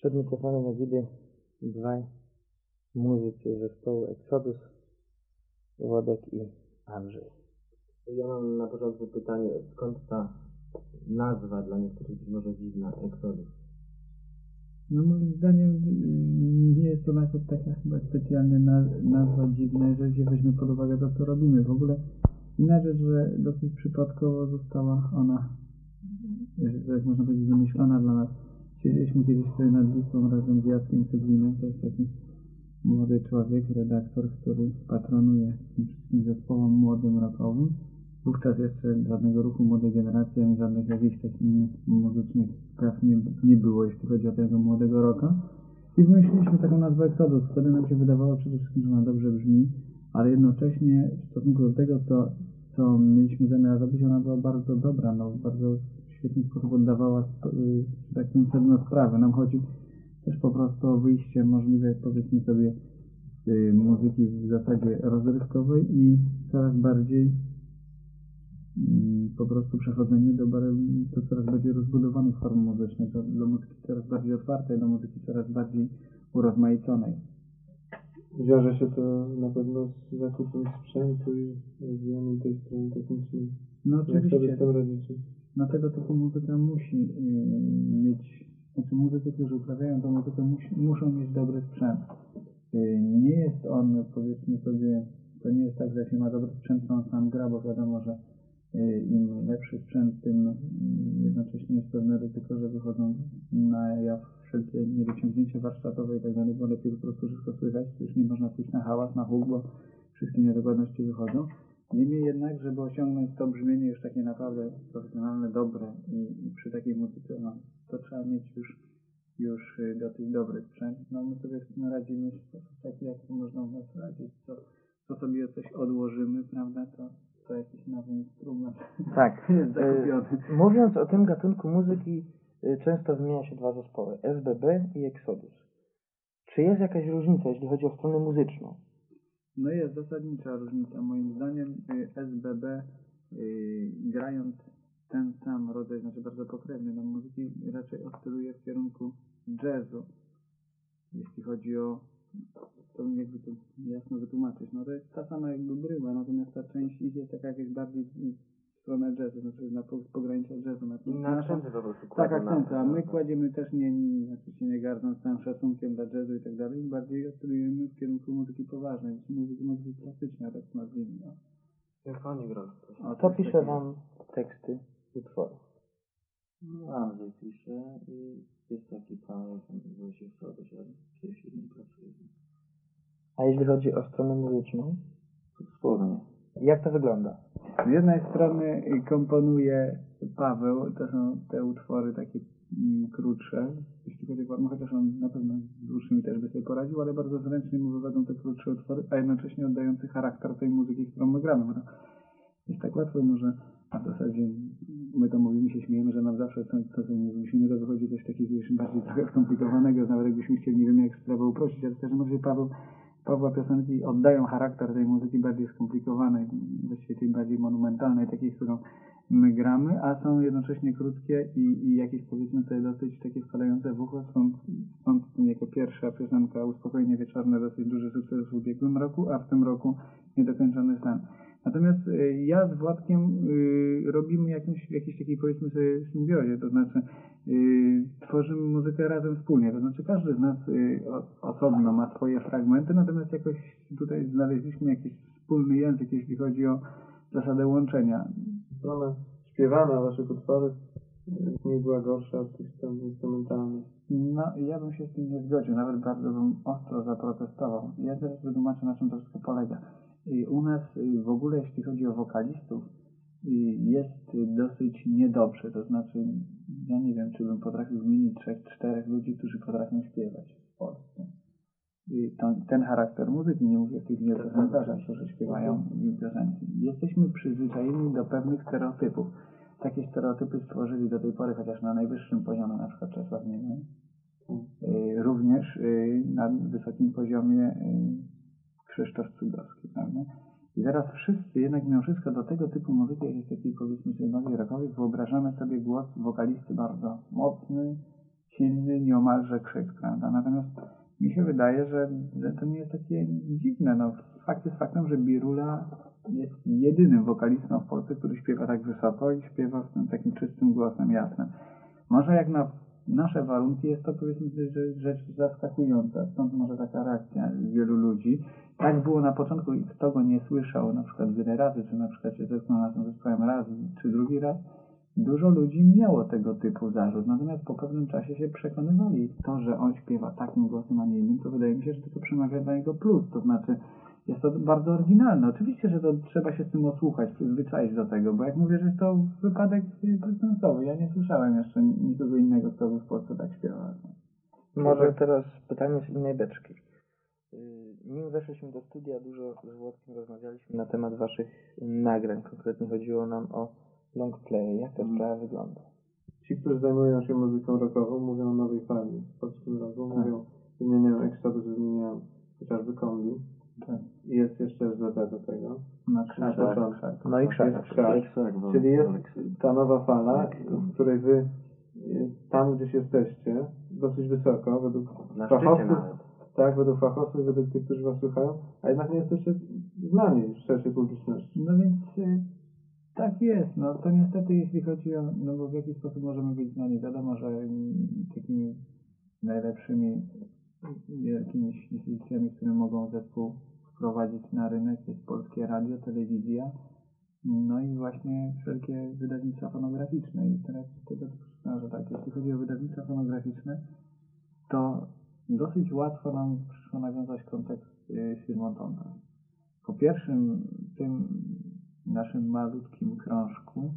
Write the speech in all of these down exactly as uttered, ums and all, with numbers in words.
Przed mikrofonem jak widzę dwaj muzycy zespołu Exodus, Włodek i Andrzej. Ja mam na początku pytanie, skąd ta nazwa dla niektórych być może dziwna, Exodus? No moim zdaniem nie jest to nawet taka chyba specjalnie nazwa dziwna, jeżeli się weźmie pod uwagę to, co robimy. W ogóle inna rzecz, że dosyć przypadkowo została ona, jak można powiedzieć, wymyślona dla nas. Siedzieliśmy kiedyś sobie nad Wisłą razem z Jackiem Cydlinem, to jest taki młody człowiek, redaktor, który patronuje tym wszystkim zespołom młodym rockowym. Wówczas jeszcze żadnego ruchu młodej generacji, ani żadnych jakichś takich innych muzycznych spraw nie, nie było, jeśli chodzi o tego młodego rocka. I wymyśliliśmy taką nazwę Exodus. Wtedy nam się wydawało przede wszystkim, że ona dobrze brzmi, ale jednocześnie w stosunku do tego, co, co mieliśmy zamiar robić, ona była bardzo dobra, no, bardzo w świetny sposób oddawała tak powiem sedno sprawy. Nam chodzi też po prostu o wyjście możliwe, powiedzmy sobie, z muzyki w zasadzie rozrywkowej i coraz bardziej po prostu przechodzenie do, do coraz bardziej rozbudowanych form muzycznych, do, do muzyki coraz bardziej otwartej, do muzyki coraz bardziej urozmaiconej. Wiąże się to na pewno z zakupem sprzętu i rozwijaniem tej strony technicznej. No oczywiście. Jak sobie z tym radzicie? No tego typu muzyka musi yy, mieć, znaczy muzycy, którzy uprawiają tą muzykę musi, muszą mieć dobry sprzęt. Yy, nie jest on, powiedzmy sobie, to nie jest tak, że jak się ma dobry sprzęt, to on sam gra, bo wiadomo, że im lepszy sprzęt, tym jednocześnie jest pewne ryzyko, że wychodzą na jaw wszelkie niedociągnięcia warsztatowe i tak dalej, bo lepiej po prostu wszystko słychać, już nie można pójść na hałas, na huk, bo wszystkie niedokładności wychodzą. Niemniej jednak, żeby osiągnąć to brzmienie już takie naprawdę profesjonalne, dobre i, i przy takiej muzyce, no, to trzeba mieć już, już dosyć dobry sprzęt. No my sobie z tym radzimy w sposób taki, jak to można u nas radzić, co, co sobie coś odłożymy, prawda, to to jakiś nowy instrument. Tak. Jest zakupiony. Y, mówiąc o tym gatunku muzyki, y, często wymienia się dwa zespoły, S B B i Exodus. Czy jest jakaś różnica, jeśli chodzi o stronę muzyczną? No jest zasadnicza różnica. Moim zdaniem y, S B B y, grając ten sam rodzaj, znaczy bardzo pokrewny do muzyki, raczej oscyluje w kierunku jazzu. Jeśli chodzi o to jakby to jasno wytłumaczyć. No to jest ta sama jakby bryła, natomiast ta część idzie taka jakieś bardziej w stronę jazzu, znaczy na pogranicza jazzu. Na na akcenty po prostu tak, akcenty, a my kładziemy też nie, nie, znaczy się nie gardząc z całym szacunkiem dla jazzu i tak dalej, bardziej oscylujemy w kierunku muzyki poważnej, muzyki, muzyki klasycznej, tak nazwijmy. No. Symfonik rock. Kto pisze taki... wam teksty utworów? No, Andrzej pisze i jest taki pan, który się chce ale przecież nie pracuje. A jeśli chodzi o stronę muzyczną? To wspólnie. Jak to wygląda? Z jednej strony komponuje Paweł, to są te utwory takie mm, krótsze, jeśli chodzi o formę, chociaż on na pewno z dłuższymi też by sobie poradził, ale bardzo zręcznie mu wywodzą te krótsze utwory, a jednocześnie oddający charakter tej muzyki, którą my gramy, bo to jest tak łatwo może, a w zasadzie my to mówimy, się śmiejemy, że nam zawsze to, co sobie nie wymyślimy, to wychodzi coś takiego już bardziej trochę skomplikowanego, nawet jakbyśmy chcieli, nie wiem jak sprawę uprościć, ale w każdym razie Paweł Pawła piosenki oddają charakter tej muzyki bardziej skomplikowanej, właściwie tej bardziej monumentalnej, takiej, którą my gramy, a są jednocześnie krótkie i, i jakieś powiedzmy sobie dosyć takie wpadające w ucho, stąd, stąd jako pierwsza piosenka Uspokojenie wieczorne dosyć duży sukces w ubiegłym roku, a w tym roku Niedokończony sen. Natomiast y, ja z Władkiem y, robimy jakąś, w jakiejś takiej powiedzmy sobie symbiozie, to znaczy y, tworzymy muzykę razem wspólnie, to znaczy każdy z nas y, osobno ma swoje fragmenty, natomiast jakoś tutaj znaleźliśmy jakiś wspólny język, jeśli chodzi o zasadę łączenia. Strona śpiewana waszych utworów nie była gorsza od tych stron instrumentalnych. No ja bym się z tym nie zgodził, nawet bardzo bym ostro zaprotestował. Ja teraz wytłumaczę, na czym to wszystko polega. I u nas w ogóle, jeśli chodzi o wokalistów, jest dosyć niedobrze. To znaczy, ja nie wiem, czy bym potrafił wymienić trzech, czterech ludzi, którzy potrafią śpiewać w Polsce. I to, ten charakter muzyki, nie mówię o tych niedocendarzach, którzy śpiewają piosenki. Jesteśmy przyzwyczajeni do pewnych stereotypów. Takie stereotypy stworzyli do tej pory, chociaż na najwyższym poziomie, na przykład Czesław Międzyk. Również na wysokim poziomie Krzysztof Cudowski, prawda? I teraz wszyscy, jednak mimo wszystko do tego typu muzyki, jakiejś takiej powiedzmy sobie bardziej rockowej, wyobrażamy sobie głos wokalisty bardzo mocny, silny nieomalże krzyk, prawda? Natomiast mi się wydaje, że, że to nie jest takie dziwne. No, fakt jest faktem, że Birula jest jedynym wokalistą w Polsce, który śpiewa tak wysoko i śpiewa z tym takim czystym głosem jasnym. Może jak na nasze warunki jest to, powiedzmy, że rzecz zaskakująca, stąd może taka reakcja wielu ludzi. Tak było na początku i kto go nie słyszał, na przykład wiele razy, czy na przykład się zetknął na tym zespołem raz, czy drugi raz, dużo ludzi miało tego typu zarzut, natomiast po pewnym czasie się przekonywali. To, że on śpiewa takim głosem, a nie innym, to wydaje mi się, że to przemawia dla niego plus, to znaczy jest to bardzo oryginalne. Oczywiście, że to trzeba się z tym osłuchać, przyzwyczaić do tego, bo jak mówię, że jest to wypadek prezensowy. Ja nie słyszałem jeszcze nikogo innego, kto by w Polsce tak śpiewał. Może teraz pytanie z innej beczki. Nim weszliśmy do studia, dużo z Włodkiem rozmawialiśmy na temat waszych nagrań. Konkretnie chodziło nam o long play. Jak ta sprawa wygląda? Ci, którzy zajmują się muzyką rockową, mówią o nowej fali w polskim rocku, mówią, wymieniają Exodus, wymieniają chociażby Kombi. Tak. I jest jeszcze S B B do tego. Na Na początku. No i krzak. Jest krzak. Czyli jest ta nowa fala, w której wy tam gdzieś jesteście, dosyć wysoko, według Na fachowców, szczycie nawet. tak, według fachowców, według tych, którzy was słuchają, a jednak nie jesteście znani w szerszej publiczności. No więc y, tak jest. No to niestety jeśli chodzi o, no bo w jaki sposób możemy być znani. Wiadomo, że mm, takimi najlepszymi jakimiś instytucjami, które mogą zespół wprowadzić na rynek jest polskie radio, telewizja, no i właśnie wszelkie wydawnictwa fonograficzne. I teraz z tego przyznam, że tak, jeśli chodzi o wydawnictwa fonograficzne, to dosyć łatwo nam przyszło nawiązać kontakt z firmą Tonka. Po pierwszym tym naszym malutkim krążku,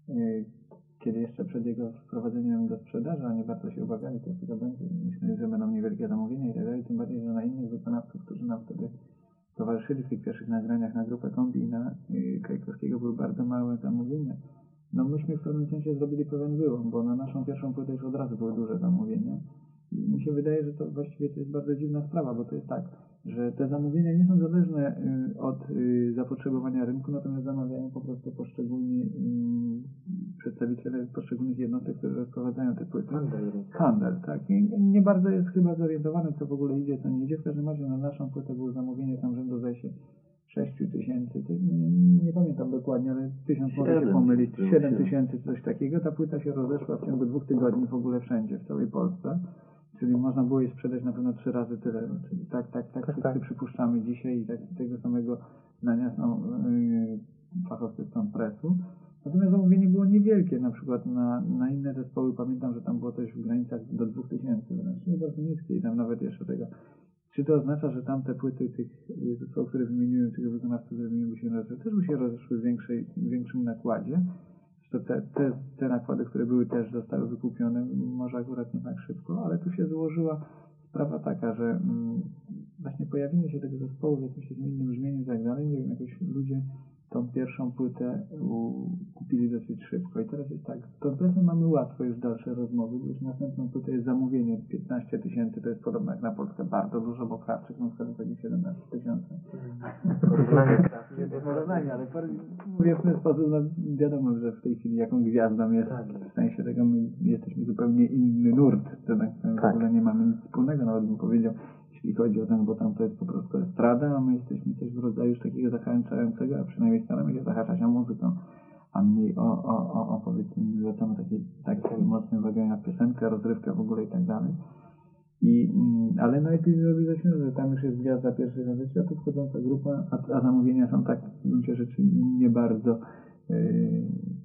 kiedy jeszcze przed jego wprowadzeniem do sprzedaży, oni bardzo się obawiali, to tego będzie, myśleli, że będą niewielkie zamówienia i tak dalej, tym bardziej, że na innych wykonawców, którzy nam wtedy towarzyszyli w tych pierwszych nagraniach na grupę Kombi i na y, Krajkowskiego były bardzo małe zamówienia. No myśmy w pewnym sensie zrobili pewien wyłom, bo na naszą pierwszą płytę już od razu były duże zamówienia. I mi się wydaje, że to właściwie to jest bardzo dziwna sprawa, bo to jest tak, że te zamówienia nie są zależne y, od y, zapotrzebowania rynku, natomiast zamawiają po prostu poszczególni y, przedstawiciele poszczególnych jednostek, które rozprowadzają te płyty. Handel. Handel, tak. I nie bardzo jest chyba zorientowany, co w ogóle idzie, co nie idzie. W każdym razie na naszą płytę było zamówienie tam rzędu zdaje się sześć tysięcy, nie, nie pamiętam dokładnie, ale tysiąc może się pomylić, siedem tysięcy, coś takiego. Ta płyta się rozeszła w ciągu dwóch tygodni w ogóle wszędzie, w całej Polsce. Czyli można było jej sprzedać na pewno trzy razy tyle. Czyli tak, tak, tak, wszyscy tak przypuszczamy dzisiaj i tak, tego samego zdania są yy, fachowcy stąd presu. Natomiast zamówienie było niewielkie, na przykład na, na inne zespoły pamiętam, że tam było coś w granicach do dwóch tysięcy, wręcz czyli bardzo niskie i tam nawet jeszcze tego. Czy to oznacza, że tamte płyty tych zespołów, które wymieniłem, tych wykonawców, które wymieniłem, by się rozeszły, też by się rozeszły w, większej, w większym nakładzie? Te, te, te nakłady, które były, też zostały wykupione, może akurat nie tak szybko, ale tu się złożyła sprawa taka, że mm, właśnie pojawienie się tego zespołu w jakimś innym brzmieniu i tak dalej, nie wiem, jakoś ludzie tą pierwszą płytę u, kupili dosyć szybko. I teraz jest tak, z Tontesem mamy łatwo już dalsze rozmowy, bo już następną płytę jest zamówienie piętnaście tysięcy, to jest podobno jak na Polskę bardzo dużo, bo Krawczyk na przykład chodzi siedemnaście tysięcy. Nie to porównanie, ale mówię w ten sposób, no wiadomo, że w tej chwili jaką gwiazdą jest, w sensie tego my jesteśmy zupełnie inny nurt, to tak, w ogóle nie mamy nic wspólnego, nawet bym powiedział, jeśli chodzi o ten, bo tam to jest po prostu estrada, a my jesteśmy coś w rodzaju już takiego zachęcającego, a przynajmniej staramy się zahaczać o muzykę, a mniej o, o, o, o powiedzmy, zwracamy taki, taki mocny uwagę na piosenkę, rozrywkę w ogóle i tak dalej. I, ale najpierw zrobiliśmy, że tam już jest gwiazda pierwszej razy światu, wchodząca grupa, a, a zamówienia są tak w gruncie rzeczy nie bardzo yy,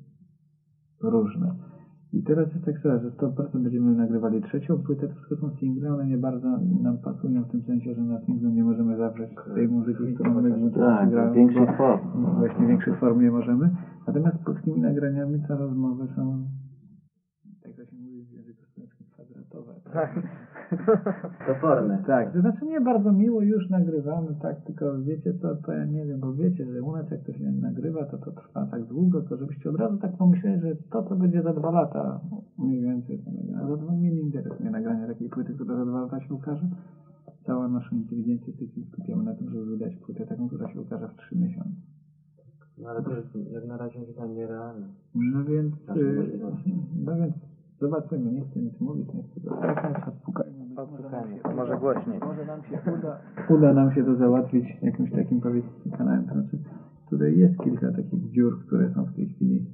różne. I teraz jest tak, że sto procent będziemy nagrywali trzecią płytę, to wszystko są single, one nie bardzo nam pasują w tym sensie, że na singlu nie możemy zawrzeć tej muzyki, którą my tak, gramy, większych form. Właśnie większych form nie możemy. Natomiast z polskimi nagraniami te rozmowy są, jak to się mówi w języku studenckim, kwadratowe. Tak? Toporne. Tak, to znaczy nie bardzo miło już nagrywamy, tak, tylko wiecie co, to ja nie wiem, bo wiecie, że u nas jak to się nagrywa, to to trwa tak długo, to żebyście od razu tak pomyśleli, że to co będzie za dwa lata, mniej więcej, a za dwa mnie nie interesuje nagranie takiej płyty, która za dwa lata się ukaże. Całą naszą inteligencję w tej chwili skupiamy na tym, żeby wydać płytę taką, która się ukaże w trzy miesiące. No ale to jest jak na razie chyba nierealne. No więc, yy, no więc Zobaczymy, nie chcę nic mówić, nie chcę zapraszać, odpukajmy. Być może nam Odpukajmy, się może uda- głośniej. Może nam się uda, uda nam się to załatwić jakimś takim, powiedzmy, kanałem. To znaczy, tutaj jest kilka takich dziur, które są w tej chwili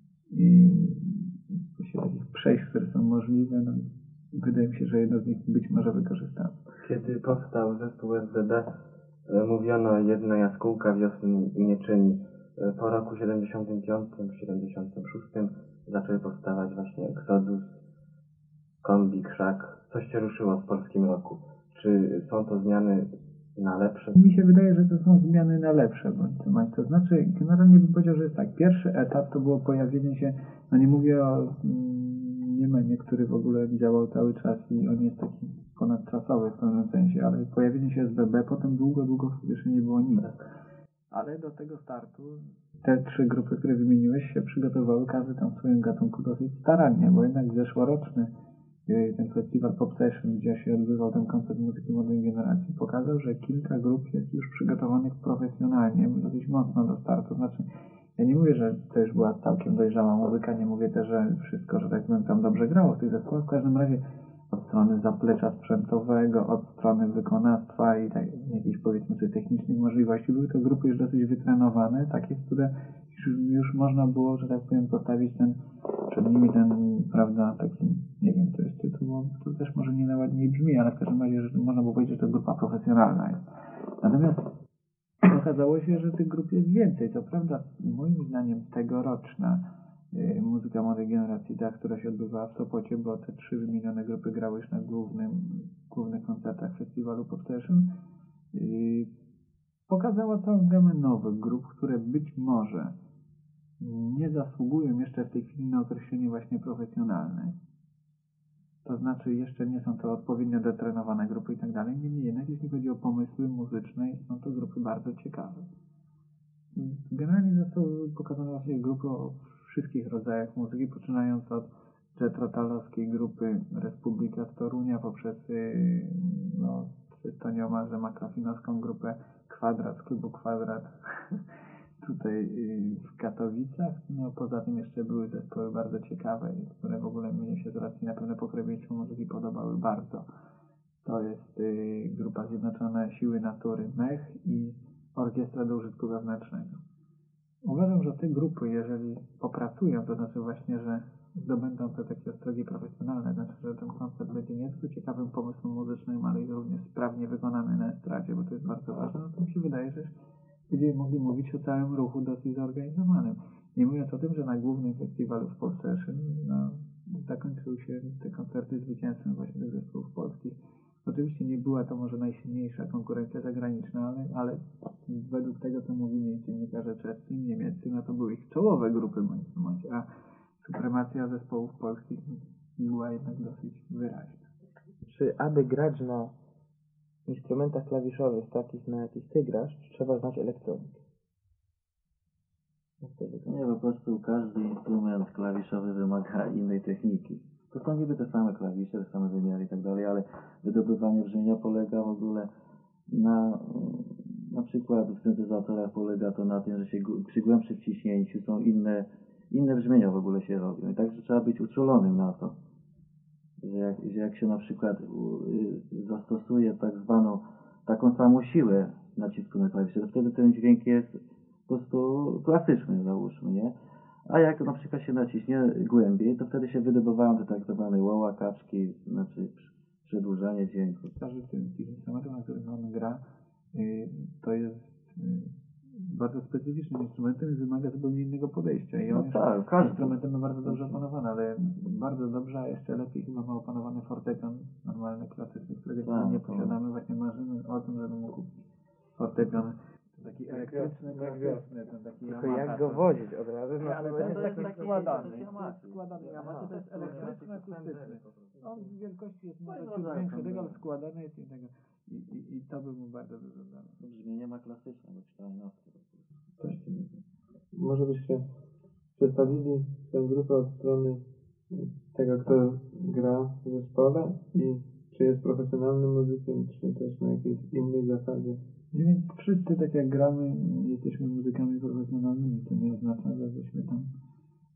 i właśnie takich przejść, które są możliwe. No, wydaje mi się, że jedno z nich być może wykorzystamy. Kiedy powstał zespół S B B, e, mówiono jedna jaskółka wiosny nie czyni. E, Po roku siedemdziesiątym piątym siedemdziesiątym szóstym zaczęły powstawać właśnie Exodus, Kombi, Krzak. Coś się ruszyło w polskim roku. Czy są to zmiany na lepsze? Mi się wydaje, że to są zmiany na lepsze, bądź co bądź. To znaczy, generalnie bym powiedział, że jest tak. Pierwszy etap to było pojawienie się, no nie mówię o mm, Niemenie, który w ogóle działał cały czas i on jest taki ponadczasowy w pewnym sensie, ale pojawienie się S B B, potem długo, długo jeszcze nie było nic. Ale do tego startu te trzy grupy, które wymieniłeś, się przygotowały, każdy tam w swoim gatunku dosyć starannie, bo jednak zeszłoroczny y, ten festiwal Pop Session, gdzie się odbywał ten koncert muzyki młodej generacji, pokazał, że kilka grup jest już przygotowanych profesjonalnie, dosyć mocno do startu. Znaczy, ja nie mówię, że to już była całkiem dojrzała muzyka, nie mówię też, że wszystko, że tak powiem, tam dobrze grało w tych zespołach. W każdym razie od strony zaplecza sprzętowego, od strony wykonawstwa i tak, jakichś, powiedzmy sobie, technicznych możliwości. Były to grupy już dosyć wytrenowane, takie, które już, już można było, że tak powiem, postawić ten, przed nimi ten, prawda, taki, nie wiem, to jest tytuł, bo to też może nie najładniej brzmi, ale w każdym razie, że można było powiedzieć, że to grupa profesjonalna jest. Natomiast okazało się, że tych grup jest więcej. Co prawda, moim zdaniem tegoroczna y, muzyka młodej generacji, ta, która się odbywała w Sopocie, bo te trzy wymienione grupy grały już na głównym, głównych koncertach festiwalu Pop Session, y, pokazała całą gamę nowych grup, które być może nie zasługują jeszcze w tej chwili na określenie właśnie profesjonalne. To znaczy jeszcze nie są to odpowiednio detrenowane grupy i tak dalej. Niemniej jednak, jeśli chodzi o pomysły muzyczne, są to grupy bardzo ciekawe. Generalnie zostały pokazane właśnie grupy o wszystkich rodzajach muzyki, poczynając od jetrotalowskiej grupy Republika z Torunia, poprzez yy, no, to nieomalże makrofinowską grupę Kwadrat z klubu Kwadrat tutaj yy, w Katowicach. No, poza tym jeszcze były zespoły bardzo ciekawe, które w ogóle mnie się z racji na pewne pokrewieństwo muzyki podobały bardzo. To jest yy, grupa Zjednoczone Siły Natury Mech i Orkiestra do Użytku Wewnętrznego. Uważam, że te grupy, jeżeli popracują, to znaczy właśnie, że zdobędą te takie ostrogi profesjonalne, znaczy, że ten koncert będzie nie tylko ciekawym pomysłem muzycznym, ale i również sprawnie wykonany na estradzie, bo to jest bardzo ważne, no to mi się wydaje, że będziemy mogli mówić o całym ruchu dosyć zorganizowanym. Nie mówiąc o tym, że na głównym festiwalu w Pop Session no, zakończyły się te koncerty zwycięstwem właśnie tych zespołów polskich. Oczywiście nie była to może najsilniejsza konkurencja zagraniczna, ale, ale według tego, co mówili dziennikarze czescy i niemieccy, no to były ich czołowe grupy bądź bądź, a supremacja zespołów polskich była jednak dosyć wyraźna. Czy aby grać na instrumentach klawiszowych, takich na jakich ty grasz, trzeba znać elektronikę? Jak to wygląda? Nie, po prostu każdy instrument klawiszowy wymaga innej techniki. To są niby te same klawisze, te same wymiary i tak dalej, ale wydobywanie brzmienia polega w ogóle na, na przykład w syntezatorach polega to na tym, że się gł- przy głębszym wciśnięciu są inne, inne brzmienia w ogóle się robią. I także trzeba być uczulonym na to, że jak, że jak się na przykład u, y, zastosuje tak zwaną taką samą siłę nacisku na klawisze, to wtedy ten dźwięk jest po prostu klasyczny, załóżmy, nie? A jak na przykład się naciśnie głębiej, to wtedy się wydobywają te tak zwane łoła, kaczki, znaczy przy- przedłużanie dźwięku. Każdy z tych, tych instrumentów, na których on gra, y, to jest y, bardzo specyficznym instrumentem i wymaga zupełnie innego podejścia. I on No już tak, każdy. instrumentem ma bardzo dobrze opanowany, ale bardzo dobrze, a jeszcze lepiej chyba ma opanowany fortepian normalny, klasyczny, którego Tak, nie to- posiadamy. Właśnie marzymy o tym, żeby mógł kupić fortepian. Taki elektryczny, klasyczny, ten taki Tylko Yamaha, jak go to- wozić od razu? No Nie, ale to to, będzie to jest taki taki składany. to jest Yamaha. Składany Yamaha, to jest elektryczny, akustyczny. On w wielkości jest może jest ciut rodzaj większy, tego, handlowy. ale składany jest i tego. I, i, i to by mu bardzo dużo dało. To brzmienie ma klasyczne, bo czteronastki. Coś Może byście przedstawili tę grupę od strony tego, kto gra w zespole i czy jest profesjonalnym muzykiem, czy też na jakiejś innej zasadzie. Nie więc wszyscy tak jak gramy, jesteśmy muzykami profesjonalnymi. To nie oznacza, że byśmy tam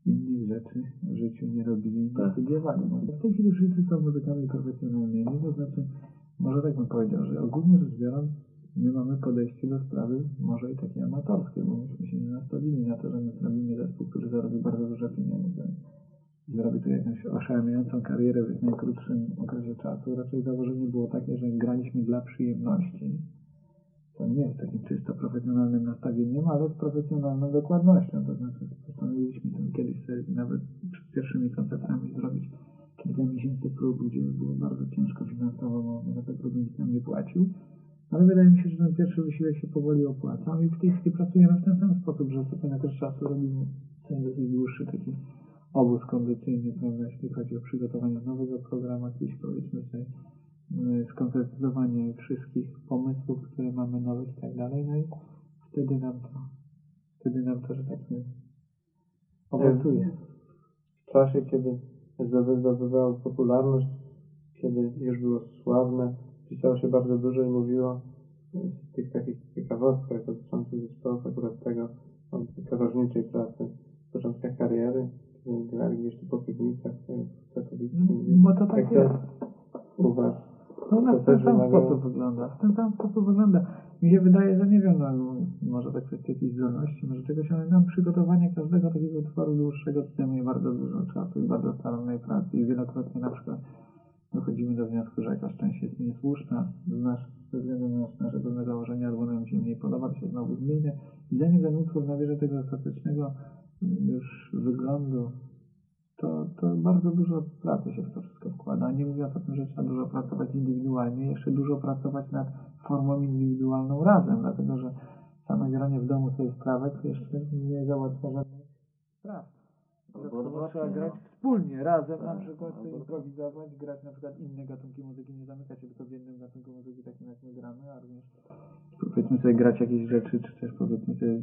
innych rzeczy w życiu nie robili, nie Tak. studiowali. No, w tej chwili wszyscy są muzykami profesjonalnymi, to znaczy, może tak bym powiedział, że ogólnie rzecz biorąc, my mamy podejście do sprawy może i takie amatorskie, bo myśmy się nie nastawili na to, że my zrobimy zespół, który zarobi bardzo dużo pieniędzy. Zrobi tu jakąś oszałamiającą karierę w jak najkrótszym okresie czasu. Raczej założenie było takie, że graliśmy dla przyjemności. To nie jest takim czysto profesjonalnym nastawieniem, ale z profesjonalną dokładnością. To znaczy postanowiliśmy tam kiedyś sobie nawet przed pierwszymi koncertami zrobić kilka miesięcy prób, gdzie było bardzo ciężko finansowo, bo za te próby nikt nam nie płacił. Ale wydaje mi się, że ten pierwszy wysiłek się powoli opłacał i w tej chwili pracujemy w ten sam sposób, że co pewien też czasu robimy ten dosyć dłuższy taki obóz kondycyjny, prawda, jeśli chodzi o przygotowanie nowego programu, jakieś powiedzmy sobie skonkretyzowanie wszystkich pomysłów, które mamy nowych i tak dalej, no i wtedy nam to, wtedy nam to, że tak powiem, owocuje. W czasie, kiedy S B B zdobywało popularność, kiedy już było sławne, pisało się bardzo dużo i mówiło z tych takich ciekawostkach dotyczących zespołów akurat tego, o katorżniczej pracy, w początkach kariery, kiedy grali gdzieś tu po piwnicach w Katowicach. Bo to tak Jak jest. to u was? No To na ten też sam wymagało- sposób wygląda. W ten sam sposób wygląda. Mi się wydaje, że nie wiem, no, może tak kwestia jakiejś zdolności, może czegoś, ale nam przygotowanie każdego takiego utworu dłuższego zajmuje bardzo dużo czasu i bardzo starannej pracy i wielokrotnie na przykład dochodzimy do wniosku, że jakaś część jest niesłuszna z nasz, ze względu na nasze pewne założenia, albo nam się mniej podoba, to się znowu zmienia i zanim ten utwór nabierze tego ostatecznego już wyglądu, to, to bardzo dużo pracy się w to wszystko wkłada. Nie mówiąc o tym, że trzeba dużo pracować indywidualnie, jeszcze dużo pracować nad formą indywidualną razem, dlatego że same granie w domu sobie sprawek jeszcze nie załatwia żadnych spraw. Albo Dodatkowo odwrotnie, trzeba grać no. wspólnie, razem Tak, na przykład albo sobie odwrotnie. improwizować, grać na przykład inne gatunki muzyki, nie zamykać się tylko w jednym gatunku muzyki, takim jak my gramy, a również powiedzmy sobie grać jakieś rzeczy, czy też powiedzmy sobie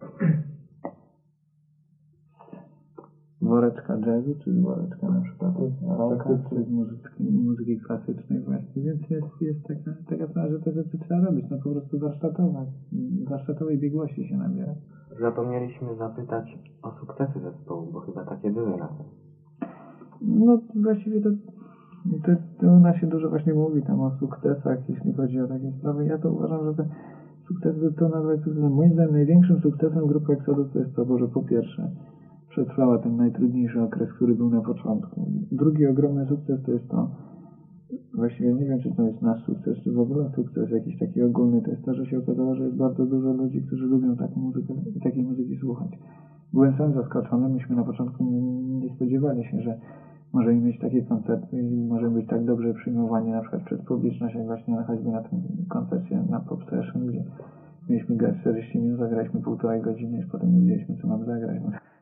woreczka jazzu, czy z woreczka na przykład rocka, czy z muzyki, muzyki klasycznej właśnie, więc jest, jest taka, taka sprawa, że te rzeczy trzeba robić, no po prostu warsztatowe, warsztatowej biegłości się nabiera. Zapomnieliśmy zapytać o sukcesy zespołu, bo chyba takie były na to. No właściwie to, to, to u nas się dużo właśnie mówi tam o sukcesach, jeśli chodzi o takie sprawy. Ja to uważam, że te sukcesy to nawet sukcesem. Moim zdaniem największym sukcesem grupy Exodus to jest to, że po pierwsze przetrwała ten najtrudniejszy okres, który był na początku. Drugi ogromny sukces to jest to, właściwie nie wiem, czy to jest nasz sukces, czy w ogóle sukces jakiś taki ogólny, to jest to, że się okazało, że jest bardzo dużo ludzi, którzy lubią taką muzykę, takiej muzyki słuchać. Byłem sam zaskoczony, myśmy na początku nie, nie spodziewali się, że możemy mieć takie koncerty i możemy być tak dobrze przyjmowani na przykład przez publiczność, jak właśnie choćby na tym koncercie na Pop Session, gdzie mieliśmy grać czterdzieści minut, zagraliśmy półtorej godziny, już potem nie wiedzieliśmy, co mam zagrać.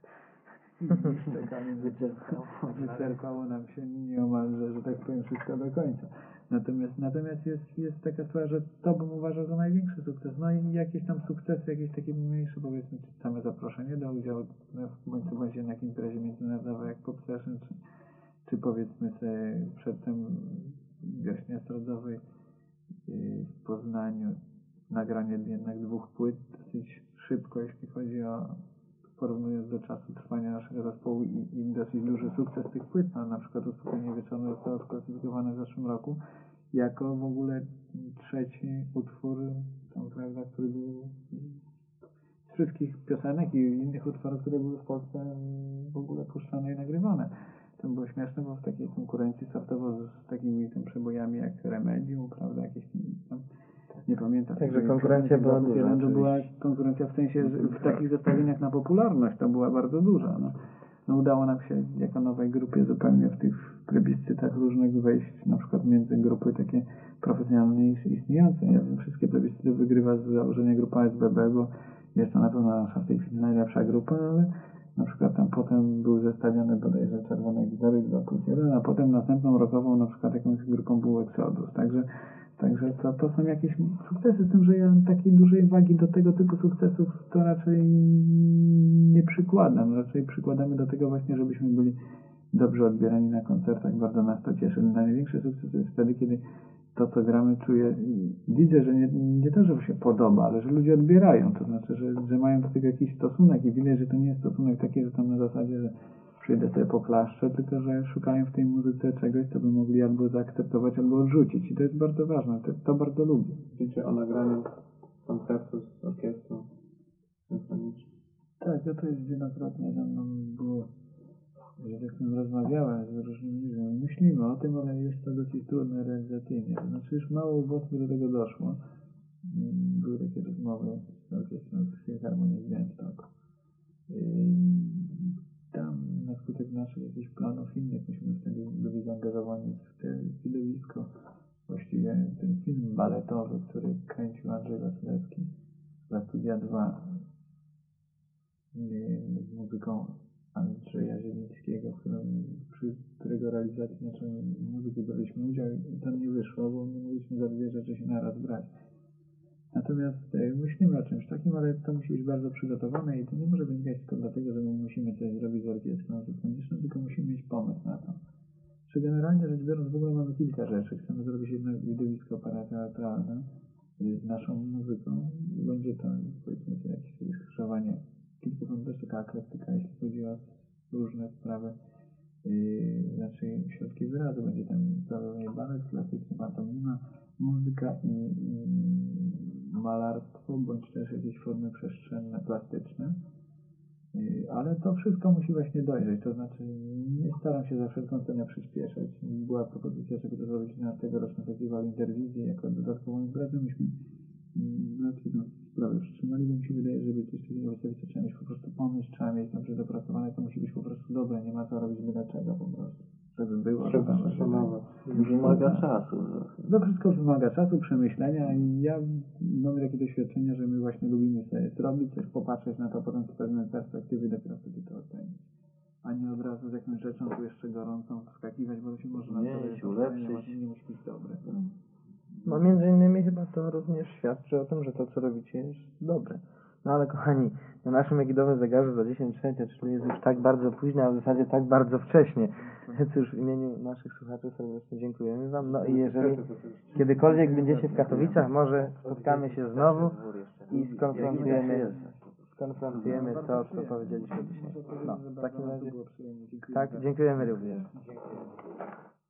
Czekali, Wyczerpało. wyczerpało nam się nieomalże, że tak powiem, wszystko do końca. Natomiast, natomiast jest, jest taka sprawa, że to bym uważał za największy sukces. No i jakieś tam sukcesy, jakieś takie mniejsze, powiedzmy, czy same zaproszenie do udziału w bądź co bądź jednak imprezie międzynarodowej jak Pop Session, czy, czy powiedzmy sobie przedtem wiośnie estradowej w Poznaniu, nagranie jednak dwóch płyt dosyć szybko, jeśli chodzi o, porównując do czasu trwania naszego zespołu i, i dosyć duży sukces tych płyt, no, na przykład Uspokojenie Wieczorne zostało sklasyfikowane w zeszłym roku jako w ogóle trzeci utwór, tam, prawda, który był z wszystkich piosenek i innych utworów, które były w Polsce w ogóle puszczane i nagrywane. To było śmieszne, bo w takiej konkurencji startowo z, z takimi tam przebojami jak Remedium, prawda, jakieś tam, nie pamiętam. Także tej konkurencja była piosenki duża, To była oczywiście. konkurencja w sensie, że w takich zestawieniach na popularność to była bardzo duża. No. No udało nam się jako nowej grupie zupełnie w tych plebiscytach różnych wejść, na przykład między grupy takie profesjonalne i istniejące. Ja wiem, wszystkie plebiscyty wygrywa z założenia grupa S B B, bo jest to na pewno nasza w tej chwili najlepsza grupa, ale na przykład tam potem był zestawiony bodajże Czerwone Gwiazdy dwa plus jeden, a potem następną rokową na przykład jakąś grupą był Exodus. Także Także to, to są jakieś sukcesy, z tym, że ja takiej dużej wagi do tego typu sukcesów to raczej nie przykładam. Raczej przykładamy do tego właśnie, żebyśmy byli dobrze odbierani na koncertach. Bardzo nas to cieszy. Największy sukces jest wtedy, kiedy to, co gramy, czuję, widzę, że nie, nie to, że się podoba, ale że ludzie odbierają, to znaczy, że, że mają do tego jakiś stosunek i widać, że to nie jest stosunek taki, że tam na zasadzie, że przyjdę sobie poklaszczę, tylko że szukają w tej muzyce czegoś, co by mogli albo zaakceptować, albo odrzucić i to jest bardzo ważne, to, to bardzo lubię. Wiecie o nagraniu koncertu z orkiestrą symfoniczną? Tak, ja to jest wielokrotnie ze mną było, że tak powiem, rozmawiałem z różnymi ludźmi. Myślimy o tym, ale jest to dosyć trudne realizacyjnie. To znaczy już mało ubocnie do tego doszło. Były takie rozmowy z orkiestrą z Filharmonii w Białymstoku. Tam na skutek naszych jakichś planów innych myśmy wtedy byli zaangażowani w te widowisko. Właściwie ten film baletowy, który kręcił Andrzej Wasilewski dla Studia dwa z muzyką Andrzeja Zielińskiego, którym, przy którego realizacji naszej muzyki braliśmy udział i to nie wyszło, bo nie mogliśmy za dwie rzeczy się naraz brać. Natomiast e, myślimy o czymś takim, ale to musi być bardzo przygotowane i to nie może wynikać tylko dlatego, że my musimy coś zrobić z orkiestrą symfoniczną, tylko musimy mieć pomysł na to. Czy generalnie rzecz biorąc w ogóle mamy kilka rzeczy. Chcemy zrobić jedno widowisko parateatralne z naszą muzyką. Będzie to powiedzmy to jakieś skrzyżowanie kilku, to jest taka aklektyka, jeśli chodzi o różne sprawy, yy, znaczy środki wyrazu. Będzie tam prawdopodobnie balet klasyczny, pantomima, muzyka i, i malarstwo, bądź też jakieś formy przestrzenne, plastyczne. Yy, ale to wszystko musi właśnie dojrzeć, to znaczy nie staram się za wszelką cenę przyspieszać. Była propozycja, żeby to zrobić na tegoroczny festiwal Interwizji jako dodatkową imprezę. Myśmy raczej tą sprawę wstrzymali, bo mi się wydaje, żeby coś takiego wystawić, to trzeba mieć po prostu pomysł, trzeba mieć dobrze dopracowane, to musi być po prostu dobre, nie ma co robić byle czego po prostu. Żeby było, żeby Trzeba tam szanować. Wymaga czasu. To wszystko wymaga czasu, przemyślenia i ja mam takie doświadczenia, że my właśnie lubimy sobie zrobić, coś popatrzeć na to, potem z pewnej perspektywy dopiero wtedy to ocenić. A nie od razu z jakąś rzeczą tu jeszcze gorącą wskakiwać, bo to się może nam Zmienić, to ulepszyć. nie musi być dobre. No między innymi chyba to również świadczy o tym, że to co robicie jest dobre. No ale kochani, na naszym egidowym zegarze za dziesięć trzecia, czyli jest już tak bardzo późno, a w zasadzie tak bardzo wcześnie. Cóż, w imieniu naszych słuchaczy serdecznie dziękujemy Wam. No i jeżeli kiedykolwiek będziecie w Katowicach, może spotkamy się znowu i skonfrontujemy, skonfrontujemy to, co powiedzieliśmy dzisiaj. No, w takim razie, tak, dziękujemy również.